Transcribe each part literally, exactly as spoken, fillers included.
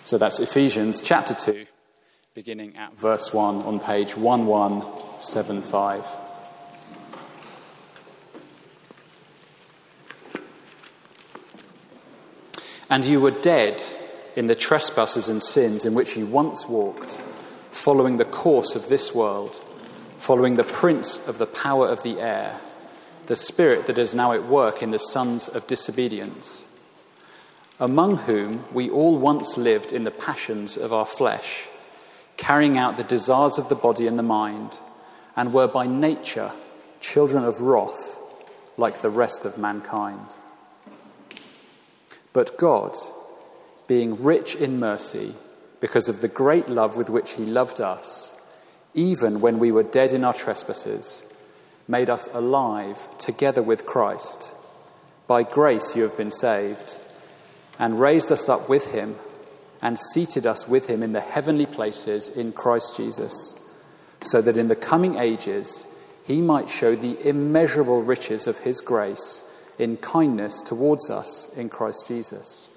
So that's Ephesians chapter two, beginning at verse one on page one one seven five. And you were dead in the trespasses and sins in which you once walked, following the course of this world, following the prince of the power of the air, the spirit that is now at work in the sons of disobedience, among whom we all once lived in the passions of our flesh, carrying out the desires of the body and the mind, and were by nature children of wrath, like the rest of mankind. But God, being rich in mercy, because of the great love with which he loved us, even when we were dead in our trespasses, made us alive together with Christ. By grace you have been saved, and raised us up with him, and seated us with him in the heavenly places in Christ Jesus, so that in the coming ages he might show the immeasurable riches of his grace in kindness towards us in Christ Jesus.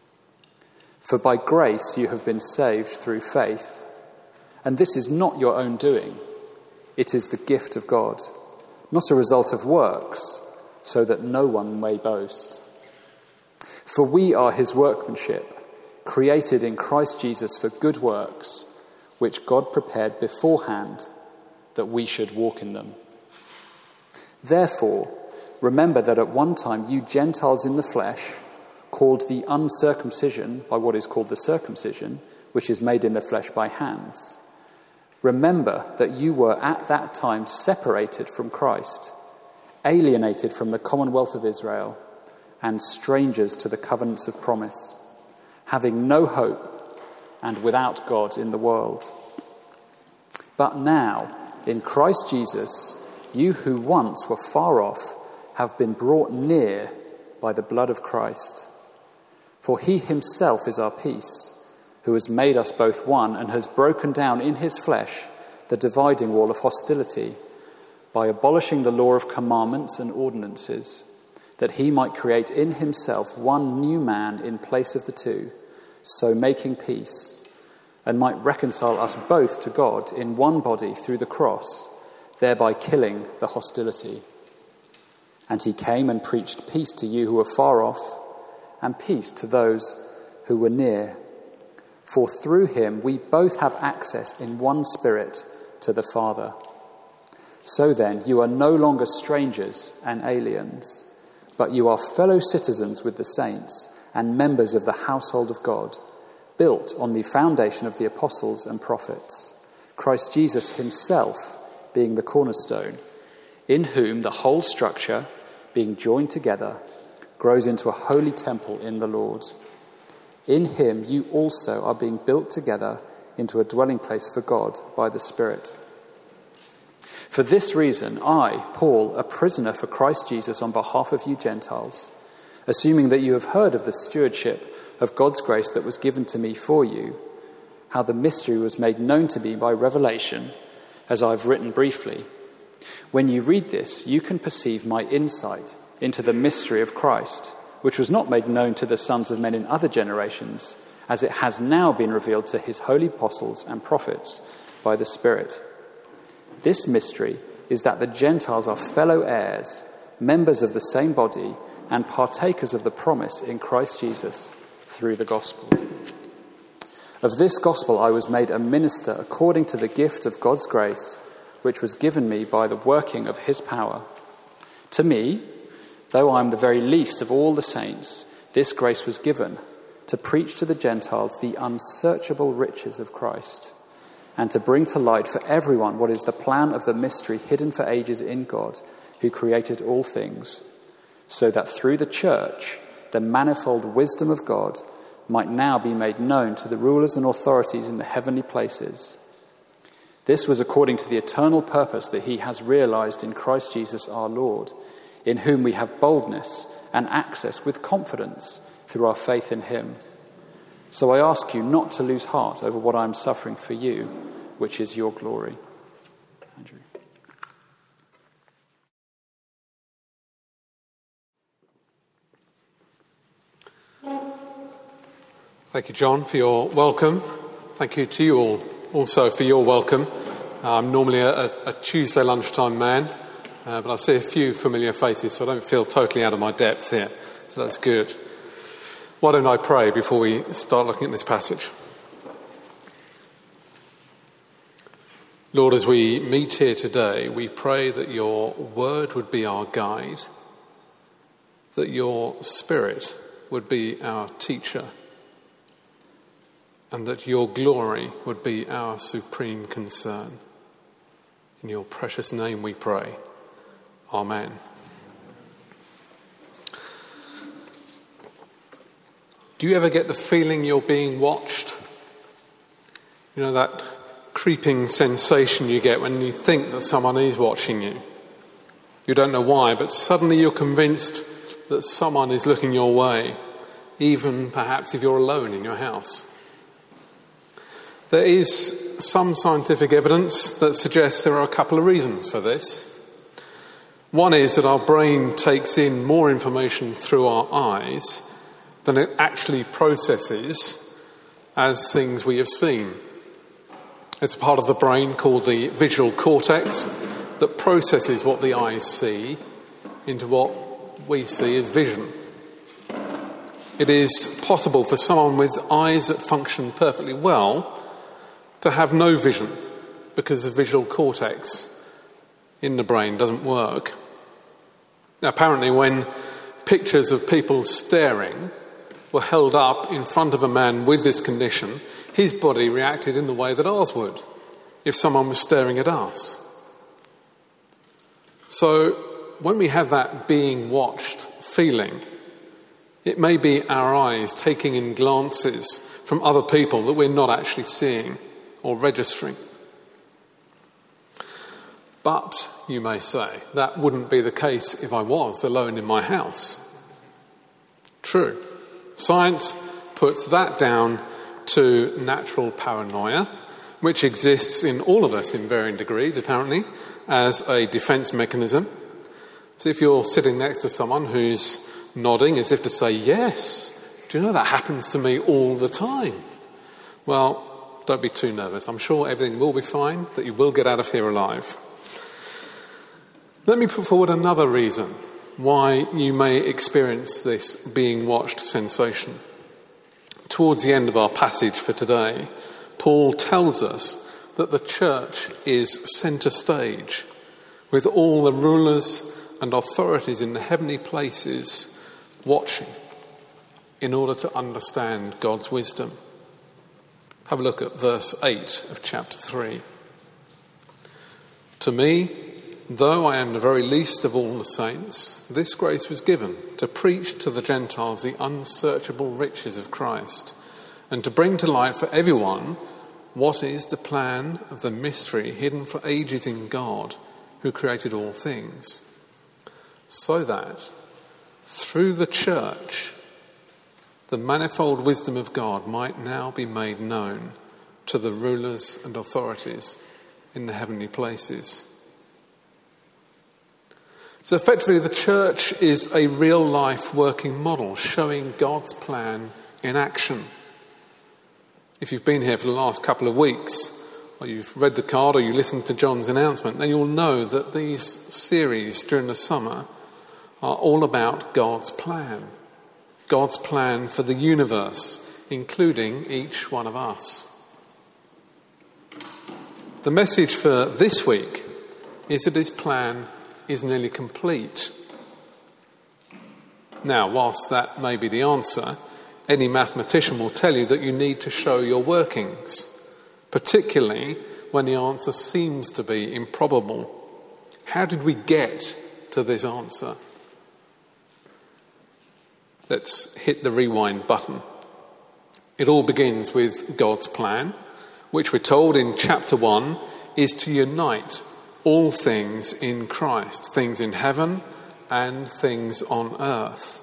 For by grace you have been saved through faith, and this is not your own doing. It is the gift of God, not a result of works, so that no one may boast. For we are his workmanship, created in Christ Jesus for good works, which God prepared beforehand that we should walk in them. Therefore, remember that at one time you Gentiles in the flesh, called the uncircumcision by what is called the circumcision, which is made in the flesh by hands. Remember that you were at that time separated from Christ, alienated from the commonwealth of Israel, and strangers to the covenants of promise, having no hope and without God in the world. But now, in Christ Jesus, you who once were far off have been brought near by the blood of Christ. For he himself is our peace, who has made us both one and has broken down in his flesh the dividing wall of hostility by abolishing the law of commandments and ordinances, that he might create in himself one new man in place of the two, so making peace, and might reconcile us both to God in one body through the cross, thereby killing the hostility. And he came and preached peace to you who were far off, and peace to those who were near. For through him we both have access in one spirit to the Father. So then, you are no longer strangers and aliens, but you are fellow citizens with the saints and members of the household of God, built on the foundation of the apostles and prophets, Christ Jesus himself being the cornerstone, in whom the whole structure, being joined together, grows into a holy temple in the Lord. In him you also are being built together into a dwelling place for God by the Spirit. For this reason, I, Paul, a prisoner for Christ Jesus on behalf of you Gentiles, assuming that you have heard of the stewardship of God's grace that was given to me for you, how the mystery was made known to me by revelation, as I've written briefly. When you read this, you can perceive my insight into the mystery of Christ, which was not made known to the sons of men in other generations, as it has now been revealed to his holy apostles and prophets by the Spirit. This mystery is that the Gentiles are fellow heirs, members of the same body, and partakers of the promise in Christ Jesus through the gospel. Of this gospel I was made a minister according to the gift of God's grace, which was given me by the working of his power. To me, though I am the very least of all the saints, this grace was given to preach to the Gentiles the unsearchable riches of Christ, and to bring to light for everyone what is the plan of the mystery hidden for ages in God, who created all things, so that through the church the manifold wisdom of God might now be made known to the rulers and authorities in the heavenly places. This was according to the eternal purpose that he has realized in Christ Jesus our Lord, in whom we have boldness and access with confidence through our faith in him. So I ask you not to lose heart over what I am suffering for you, which is your glory. Andrew. Thank you, John, for your welcome. Thank you to you all also for your welcome. I'm normally a, a Tuesday lunchtime man, uh, but I see a few familiar faces, so I don't feel totally out of my depth here. So that's good. Why don't I pray before we start looking at this passage? Lord, as we meet here today, we pray that your word would be our guide, that your spirit would be our teacher, and that your glory would be our supreme concern. In your precious name we pray. Amen. Do you ever get the feeling you're being watched? You know, that creeping sensation you get when you think that someone is watching you. You don't know why, but suddenly you're convinced that someone is looking your way, even perhaps if you're alone in your house. There is some scientific evidence that suggests there are a couple of reasons for this. One is that our brain takes in more information through our eyes than it actually processes as things we have seen. It's a part of the brain called the visual cortex that processes what the eyes see into what we see as vision. It is possible for someone with eyes that function perfectly well to have no vision because the visual cortex in the brain doesn't work. Now, apparently, when pictures of people staring were held up in front of a man with this condition, his body reacted in the way that ours would if someone was staring at us. So, when we have that being watched feeling, it may be our eyes taking in glances from other people that we're not actually seeing or registering. But, you may say, that wouldn't be the case if I was alone in my house. True. Science puts that down to natural paranoia, which exists in all of us in varying degrees, apparently, as a defence mechanism. So if you're sitting next to someone who's nodding as if to say, yes, do you know that happens to me all the time? Well, don't be too nervous. I'm sure everything will be fine, that you will get out of here alive. Let me put forward another reason why you may experience this being watched sensation. Towards the end of our passage for today, Paul tells us that the church is centre stage, with all the rulers and authorities in the heavenly places watching in order to understand God's wisdom. Have a look at verse eight of chapter three. To me, though I am the very least of all the saints, this grace was given to preach to the Gentiles the unsearchable riches of Christ, and to bring to light for everyone what is the plan of the mystery hidden for ages in God, who created all things, so that through the church the manifold wisdom of God might now be made known to the rulers and authorities in the heavenly places. So effectively, the church is a real-life working model showing God's plan in action. If you've been here for the last couple of weeks, or you've read the card, or you listened to John's announcement, then you'll know that these series during the summer are all about God's plan. God's plan for the universe, including each one of us. The message for this week is that his plan is nearly complete. Now, whilst that may be the answer, any mathematician will tell you that you need to show your workings, particularly when the answer seems to be improbable. How did we get to this answer? Let's hit the rewind button. It all begins with God's plan, which we're told in chapter one is to unite all things in Christ, things in heaven and things on earth.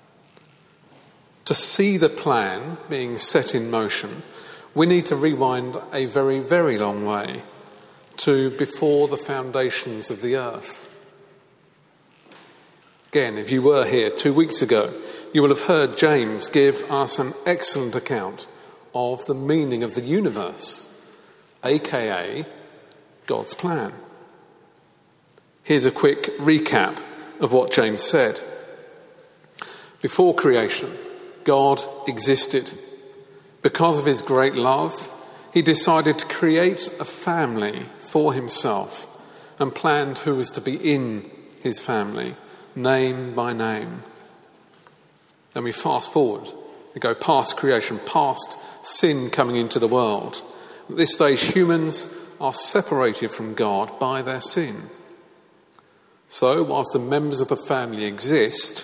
To see the plan being set in motion, we need to rewind a very, very long way to before the foundations of the earth. Again, if you were here two weeks ago, you will have heard James give us an excellent account of the meaning of the universe, aka God's plan. Here's a quick recap of what James said. Before creation, God existed. Because of his great love, he decided to create a family for himself and planned who was to be in his family, name by name. Then we fast forward. We go past creation, past sin coming into the world. At this stage, humans are separated from God by their sin. So, whilst the members of the family exist,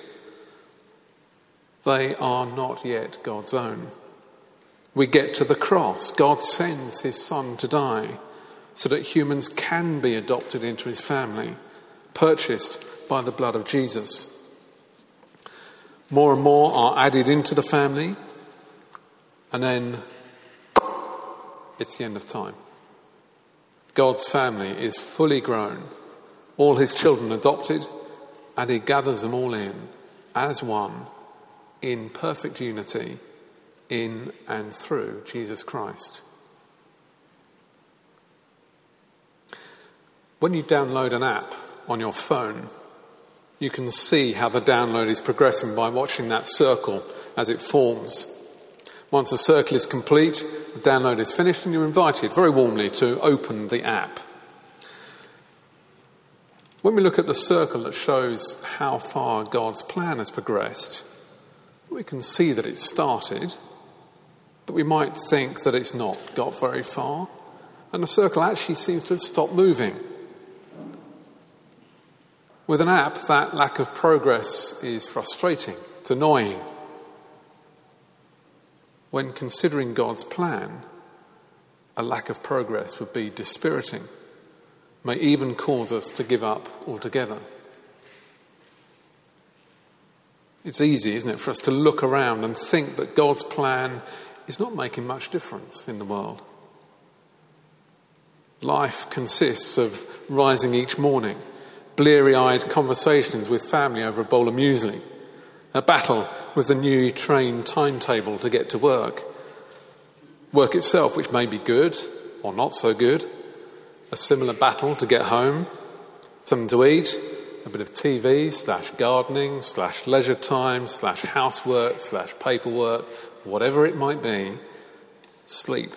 they are not yet God's own. We get to the cross. God sends his Son to die so that humans can be adopted into his family, purchased by the blood of Jesus. More and more are added into the family, and then it's the end of time. God's family is fully grown, all his children adopted, and he gathers them all in as one in perfect unity in and through Jesus Christ. When you download an app on your phone, you can see how the download is progressing by watching that circle as it forms. Once the circle is complete, the download is finished and you're invited very warmly to open the app. When we look at the circle that shows how far God's plan has progressed, we can see that it's started, but we might think that it's not got very far, and the circle actually seems to have stopped moving. With an app, that lack of progress is frustrating, it's annoying. When considering God's plan, a lack of progress would be dispiriting, may even cause us to give up altogether. It's easy, isn't it, for us to look around and think that God's plan is not making much difference in the world. Life consists of rising each morning, bleary-eyed conversations with family over a bowl of muesli, a battle with the new train timetable to get to work, work itself, which may be good or not so good, a similar battle to get home, something to eat, a bit of T V slash gardening slash leisure time slash housework slash paperwork, whatever it might be, sleep.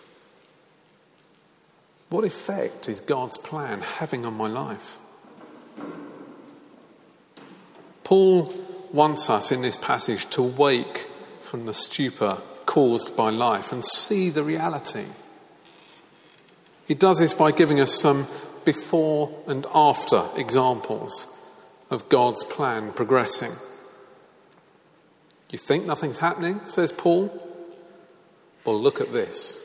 What effect is God's plan having on my life? Paul wants us in this passage to wake from the stupor caused by life and see the reality. He does this by giving us some before and after examples of God's plan progressing. You think nothing's happening, says Paul? Well, look at this.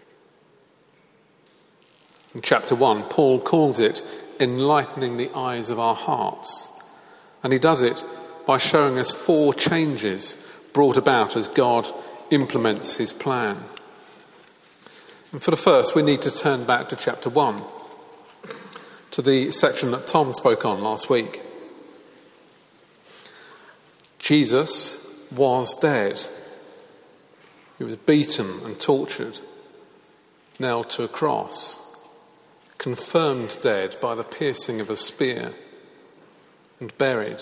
In chapter one, Paul calls it enlightening the eyes of our hearts. And he does it by showing us four changes brought about as God implements his plan. And for the first, we need to turn back to chapter one, to the section that Tom spoke on last week. Jesus was dead. He was beaten and tortured, nailed to a cross, confirmed dead by the piercing of a spear, and buried.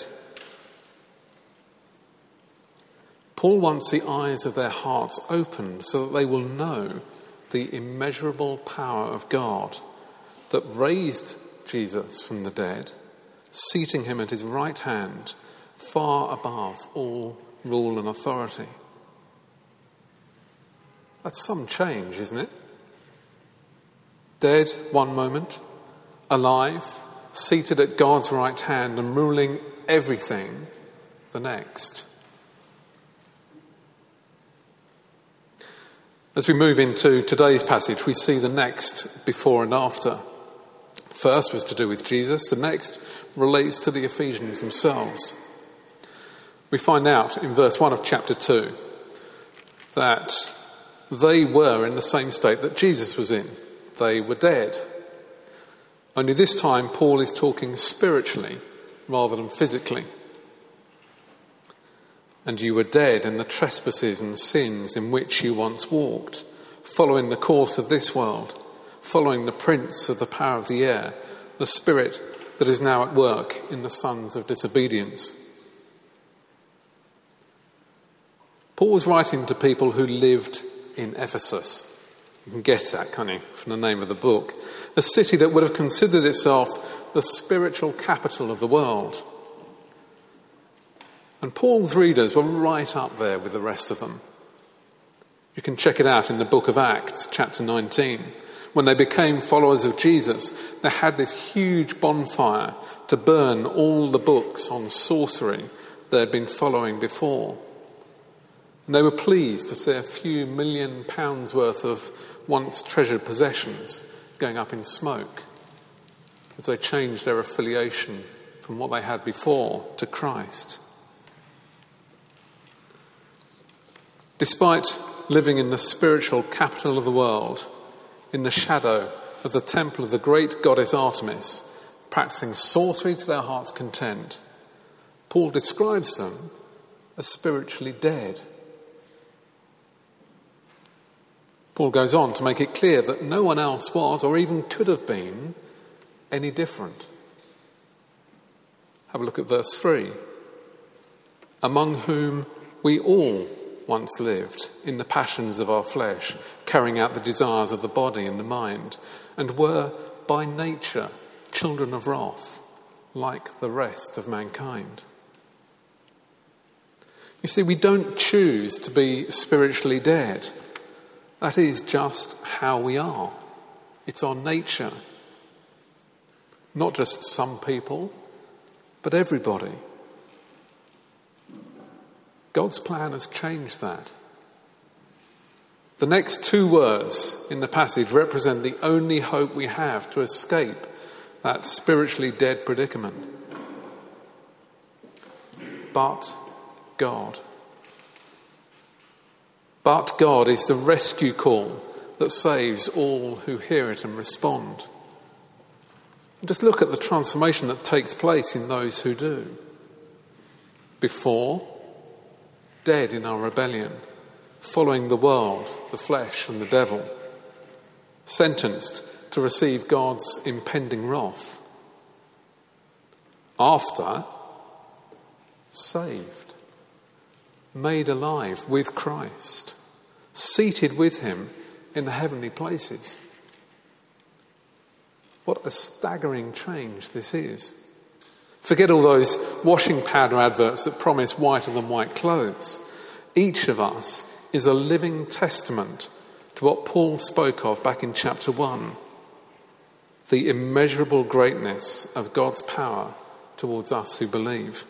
Paul wants the eyes of their hearts opened so that they will know the immeasurable power of God that raised Jesus from the dead, seating him at his right hand, far above all rule and authority. That's some change, isn't it? Dead one moment, alive, seated at God's right hand and ruling everything the next. As we move into today's passage, we see the next before and after. First was to do with Jesus. The next relates to the Ephesians themselves. We find out in verse one of chapter two that they were in the same state that Jesus was in. They were dead. Only this time Paul is talking spiritually rather than physically. And you were dead in the trespasses and sins in which you once walked, following the course of this world, following the prince of the power of the air, the spirit that is now at work in the sons of disobedience. Paul was writing to people who lived in Ephesus. You can guess that, can't you, from the name of the book? A city that would have considered itself the spiritual capital of the world. And Paul's readers were right up there with the rest of them. You can check it out in the book of Acts, chapter nineteen. When they became followers of Jesus, they had this huge bonfire to burn all the books on sorcery they had been following before. And they were pleased to see a few million pounds worth of once treasured possessions going up in smoke as they changed their affiliation from what they had before to Christ. Despite living in the spiritual capital of the world, in the shadow of the temple of the great goddess Artemis, practicing sorcery to their heart's content, Paul describes them as spiritually dead. Paul goes on to make it clear that no one else was, or even could have been, any different. Have a look at verse three. Among whom we all once lived in the passions of our flesh, carrying out the desires of the body and the mind, and were by nature children of wrath, like the rest of mankind. You see, we don't choose to be spiritually dead. That is just how we are. It's our nature. Not just some people, but everybody. God's plan has changed that. The next two words in the passage represent the only hope we have to escape that spiritually dead predicament. But God. But God is the rescue call that saves all who hear it and respond. Just look at the transformation that takes place in those who do. Before, dead in our rebellion, following the world, the flesh and the devil, sentenced to receive God's impending wrath. After, saved, made alive with Christ, seated with him in the heavenly places. What a staggering change this is. Forget all those washing powder adverts that promise whiter than white clothes. Each of us is a living testament to what Paul spoke of back in chapter one. The immeasurable greatness of God's power towards us who believe.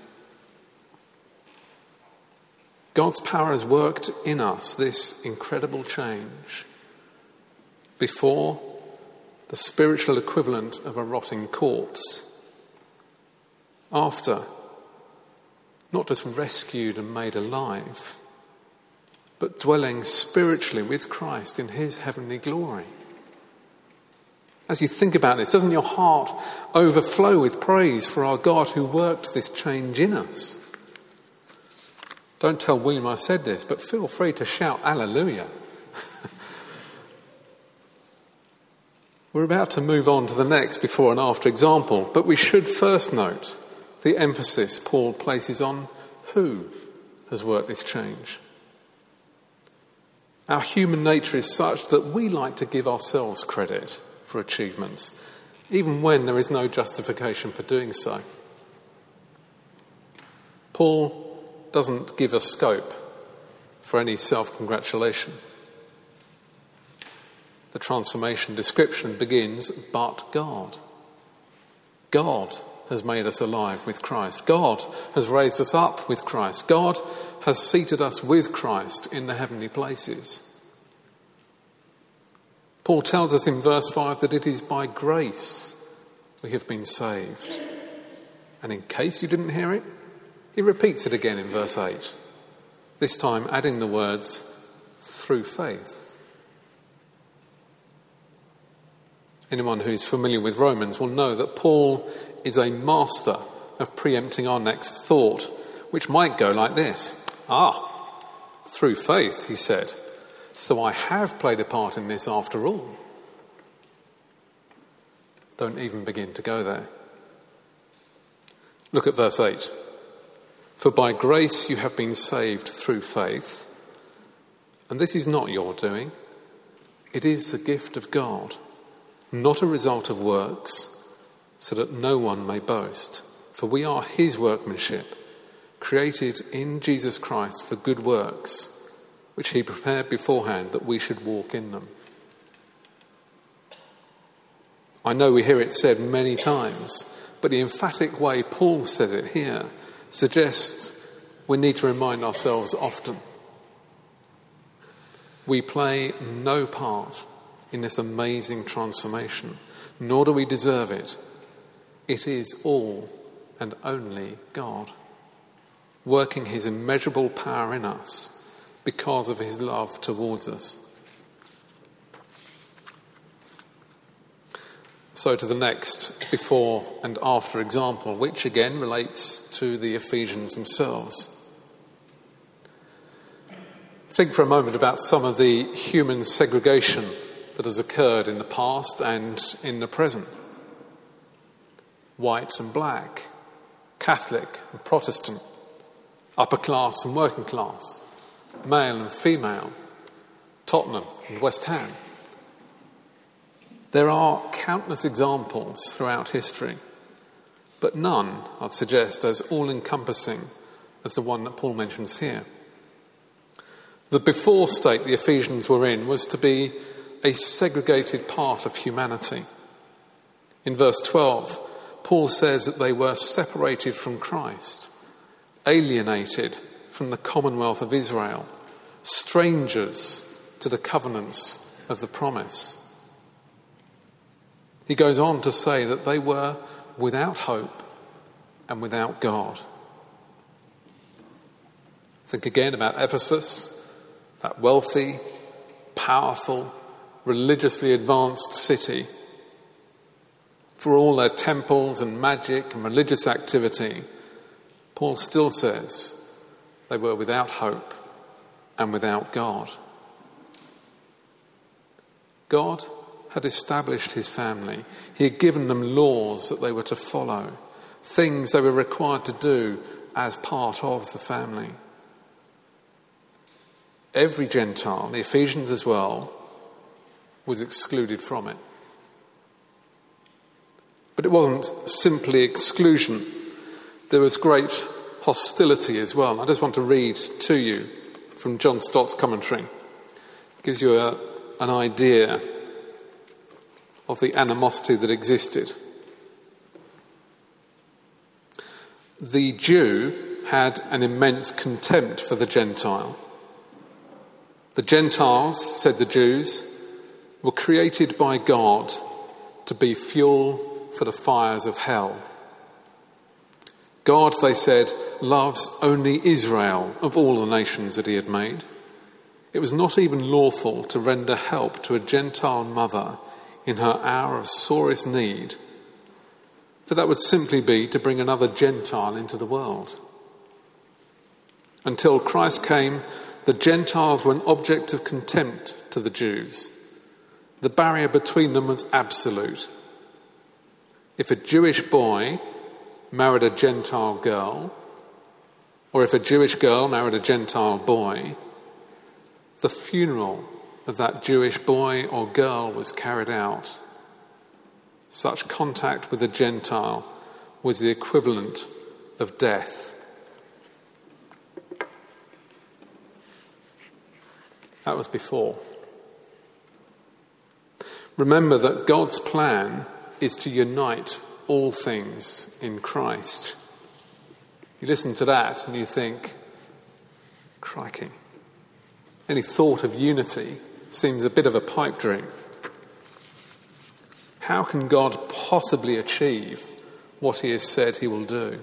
God's power has worked in us this incredible change. Before, the spiritual equivalent of a rotting corpse. After, not just rescued and made alive, but dwelling spiritually with Christ in his heavenly glory. As you think about this, doesn't your heart overflow with praise for our God who worked this change in us? Don't tell William I said this, but feel free to shout hallelujah. We're about to move on to the next before and after example, but we should first note the emphasis Paul places on who has worked this change. Our human nature is such that we like to give ourselves credit for achievements, even when there is no justification for doing so. Paul doesn't give a scope for any self-congratulation. The transformation description begins, but God. God has made us alive with Christ. God has raised us up with Christ. God has seated us with Christ in the heavenly places. Paul tells us in verse five that it is by grace we have been saved. And in case you didn't hear it, he repeats it again in verse eight, this time adding the words, through faith. Anyone who's familiar with Romans will know that Paul is a master of preempting our next thought, which might go like this. Ah, through faith, he said. So I have played a part in this after all. Don't even begin to go there. Look at verse eight. For by grace you have been saved through faith, and this is not your doing. It is the gift of God, not a result of works, so that no one may boast. For we are his workmanship, created in Jesus Christ for good works, which he prepared beforehand that we should walk in them. I know we hear it said many times, but the emphatic way Paul says it here suggests we need to remind ourselves often. We play no part in this amazing transformation, nor do we deserve it. It is all and only God, working his immeasurable power in us because of his love towards us. So to the next before and after example, which again relates to the Ephesians themselves. Think for a moment about some of the human segregation that has occurred in the past and in the present. White and black, Catholic and Protestant, upper class and working class, male and female, Tottenham and West Ham. There are countless examples throughout history, but none, I'd suggest, as all-encompassing as the one that Paul mentions here. The before state the Ephesians were in was to be a segregated part of humanity. In verse twelve, Paul says that they were separated from Christ, alienated from the commonwealth of Israel, strangers to the covenants of the promise. He goes on to say that they were without hope and without God. Think again about Ephesus, that wealthy, powerful, religiously advanced city. For all their temples and magic and religious activity, Paul still says they were without hope and without God. God had established his family. He had given them laws that they were to follow, things they were required to do as part of the family. Every Gentile, the Ephesians as well, was excluded from it. But it wasn't simply exclusion. There was great hostility as well. I just want to read to you from John Stott's commentary. It gives you a, an idea of the animosity that existed. The Jew had an immense contempt for the Gentile. The Gentiles, said the Jews, were created by God to be fuel for the fires of hell. God, they said, loves only Israel of all the nations that he had made. It was not even lawful to render help to a Gentile mother in her hour of sorest need, for that would simply be to bring another Gentile into the world. Until Christ came, the Gentiles were an object of contempt to the Jews. The barrier between them was absolute. If a Jewish boy married a Gentile girl, or if a Jewish girl married a Gentile boy, the funeral of that Jewish boy or girl was carried out. Such contact with a Gentile was the equivalent of death. That was before. Remember that God's plan is to unite all things in Christ. You listen to that and you think, crikey. Any thought of unity seems a bit of a pipe dream. How can God possibly achieve what he has said he will do?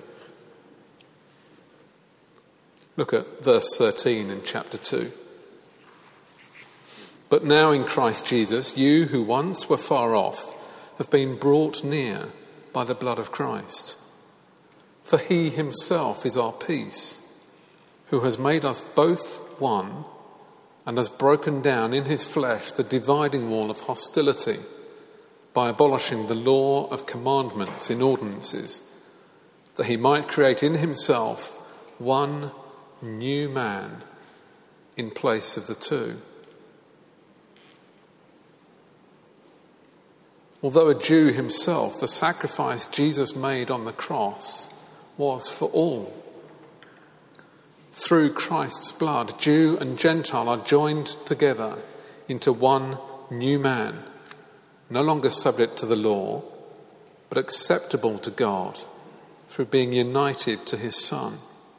Look at verse thirteen in chapter two. But now in Christ Jesus, you who once were far off have been brought near by the blood of Christ. For he himself is our peace, who has made us both one and has broken down in his flesh the dividing wall of hostility by abolishing the law of commandments in ordinances, that he might create in himself one new man in place of the two. Although a Jew himself, the sacrifice Jesus made on the cross was for all. Through Christ's blood, Jew and Gentile are joined together into one new man, no longer subject to the law, but acceptable to God through being united to his Son.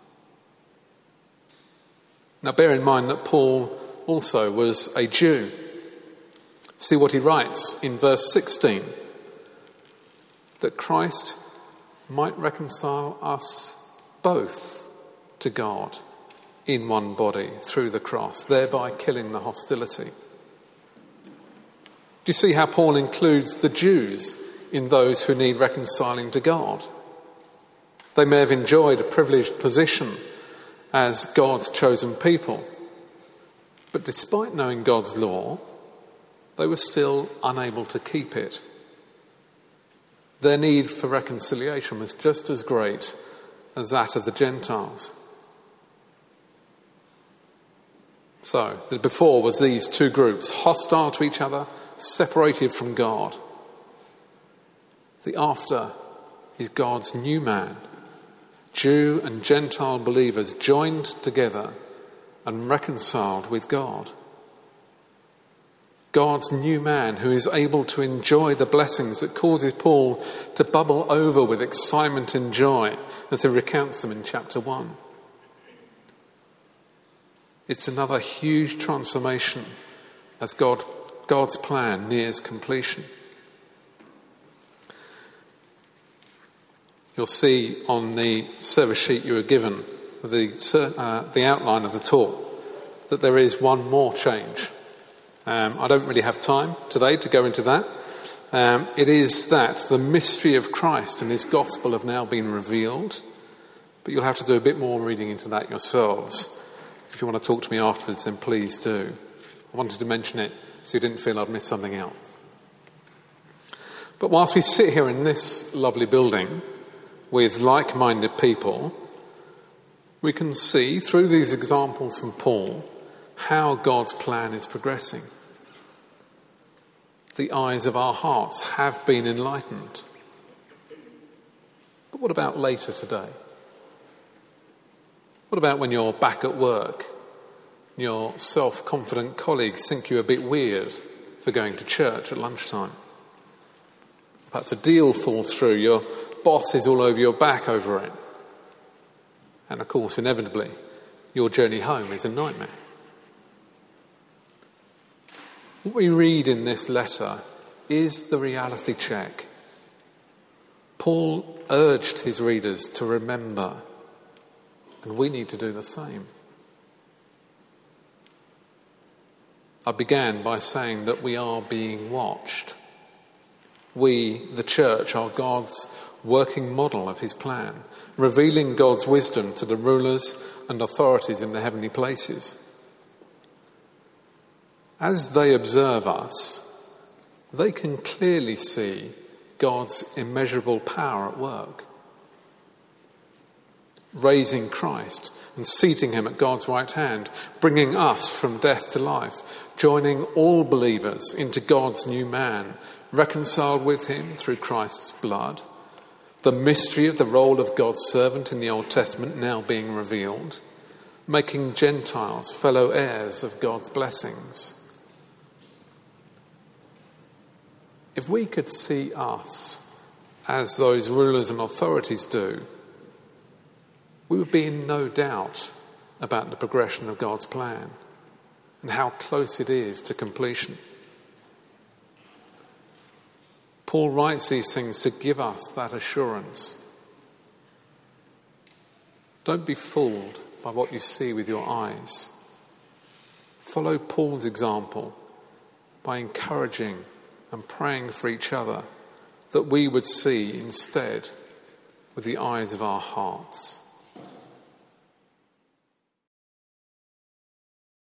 Now bear in mind that Paul also was a Jew. See what he writes in verse sixteen. That Christ might reconcile us both to God in one body through the cross, thereby killing the hostility. Do you see how Paul includes the Jews in those who need reconciling to God? They may have enjoyed a privileged position as God's chosen people, but despite knowing God's law, they were still unable to keep it. Their need for reconciliation was just as great as that of the Gentiles. So, the before was these two groups, hostile to each other, separated from God. The after is God's new man, Jew and Gentile believers joined together and reconciled with God. God's new man who is able to enjoy the blessings that causes Paul to bubble over with excitement and joy as he recounts them in chapter one. It's another huge transformation as God, God's plan nears completion. You'll see on the service sheet you were given, the, uh, the outline of the talk, that there is one more change. Um, I don't really have time today to go into that. Um, it is that the mystery of Christ and his gospel have now been revealed, but you'll have to do a bit more reading into that yourselves. If you want to talk to me afterwards, then please do. I wanted to mention it so you didn't feel I'd missed something out. But whilst we sit here in this lovely building with like-minded people, we can see through these examples from Paul how God's plan is progressing. The eyes of our hearts have been enlightened. But what about later today? What about when you're back at work? Your self-confident colleagues think you a bit weird for going to church at lunchtime. Perhaps a deal falls through, your boss is all over your back over it. And of course, inevitably, your journey home is a nightmare. What we read in this letter is the reality check. Paul urged his readers to remember, and we need to do the same. I began by saying that we are being watched. We, the church, are God's working model of his plan, revealing God's wisdom to the rulers and authorities in the heavenly places. As they observe us, they can clearly see God's immeasurable power at work. Raising Christ and seating him at God's right hand, bringing us from death to life, joining all believers into God's new man, reconciled with him through Christ's blood, the mystery of the role of God's servant in the Old Testament now being revealed, making Gentiles fellow heirs of God's blessings. If we could see us as those rulers and authorities do, we would be in no doubt about the progression of God's plan and how close it is to completion. Paul writes these things to give us that assurance. Don't be fooled by what you see with your eyes. Follow Paul's example by encouraging and praying for each other that we would see instead with the eyes of our hearts.